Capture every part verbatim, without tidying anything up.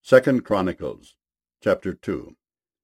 Second Chronicles, chapter two.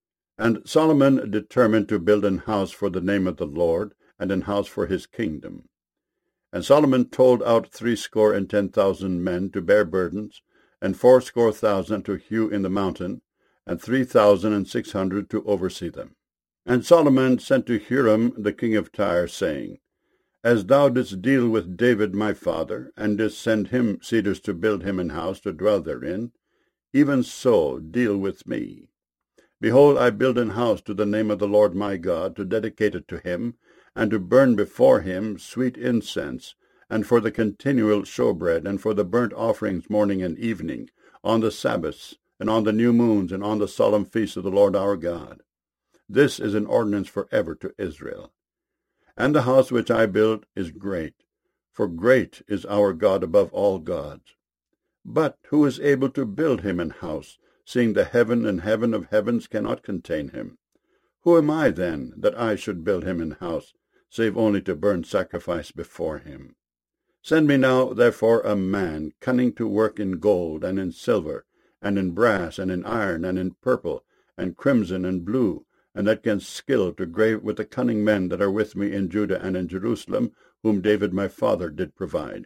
And Solomon determined to build an house for the name of the Lord, and an house for his kingdom. And Solomon told out threescore and ten thousand men to bear burdens, and fourscore thousand to hew in the mountain, and three thousand and six hundred to oversee them. And Solomon sent to Hiram the king of Tyre, saying, As thou didst deal with David my father, and didst send him cedars to build him an house to dwell therein, even so deal with me. Behold, I build an house to the name of the Lord my God, to dedicate it to him, and to burn before him sweet incense, and for the continual showbread, and for the burnt offerings morning and evening, on the Sabbaths, and on the new moons, and on the solemn feasts of the Lord our God. This is an ordinance for ever to Israel. And the house which I build is great, for great is our God above all gods. But who is able to build him an house, seeing the heaven and heaven of heavens cannot contain him? Who am I, then, that I should build him an house, save only to burn sacrifice before him? Send me now, therefore, a man cunning to work in gold, and in silver, and in brass, and in iron, and in purple, and crimson, and blue, and that can skill to grave with the cunning men that are with me in Judah and in Jerusalem, whom David my father did provide.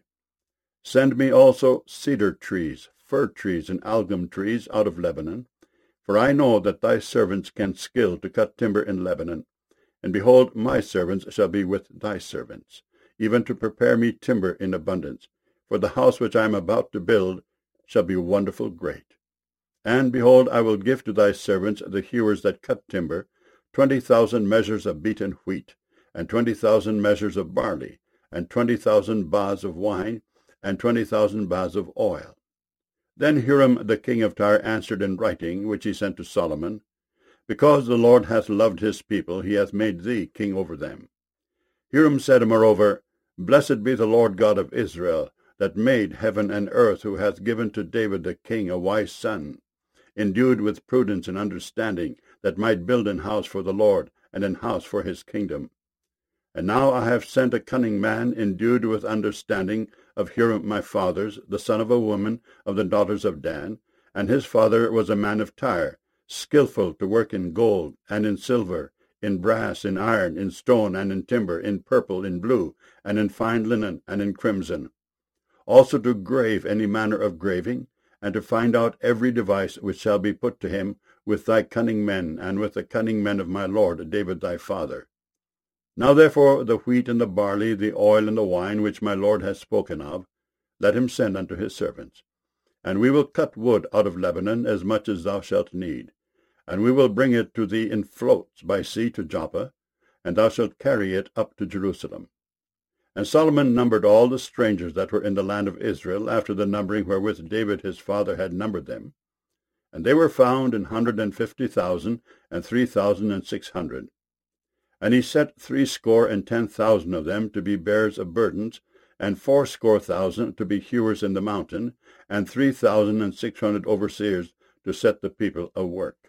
Send me also cedar trees, fir trees, and algum trees out of Lebanon, for I know that thy servants can skill to cut timber in Lebanon. And behold, my servants shall be with thy servants, even to prepare me timber in abundance, for the house which I am about to build shall be wonderful great. And behold, I will give to thy servants, the hewers that cut timber, twenty thousand measures of beaten wheat, and twenty thousand measures of barley, and twenty thousand baths of wine, and twenty thousand baths of oil. Then Hiram the king of Tyre answered in writing, which he sent to Solomon, Because the Lord hath loved his people, he hath made thee king over them. Hiram said moreover, Blessed be the Lord God of Israel, that made heaven and earth, who hath given to David the king a wise son, endued with prudence and understanding, that might build an house for the Lord, and an house for his kingdom. And now I have sent a cunning man, endued with understanding, of Hiram my father's, the son of a woman of the daughters of Dan, and his father was a man of Tyre, skillful to work in gold, and in silver, in brass, in iron, in stone, and in timber, in purple, in blue, and in fine linen, and in crimson. Also to grave any manner of graving, and to find out every device which shall be put to him with thy cunning men, and with the cunning men of my lord David thy father. Now therefore the wheat and the barley, the oil and the wine, which my lord has spoken of, let him send unto his servants. And we will cut wood out of Lebanon, as much as thou shalt need. And we will bring it to thee in floats by sea to Joppa, and thou shalt carry it up to Jerusalem. And Solomon numbered all the strangers that were in the land of Israel, after the numbering wherewith David his father had numbered them. And they were found an hundred and fifty thousand, and three thousand and six hundred. And he set threescore and ten thousand of them to be bearers of burdens, and fourscore thousand to be hewers in the mountain, and three thousand and six hundred overseers to set the people a work.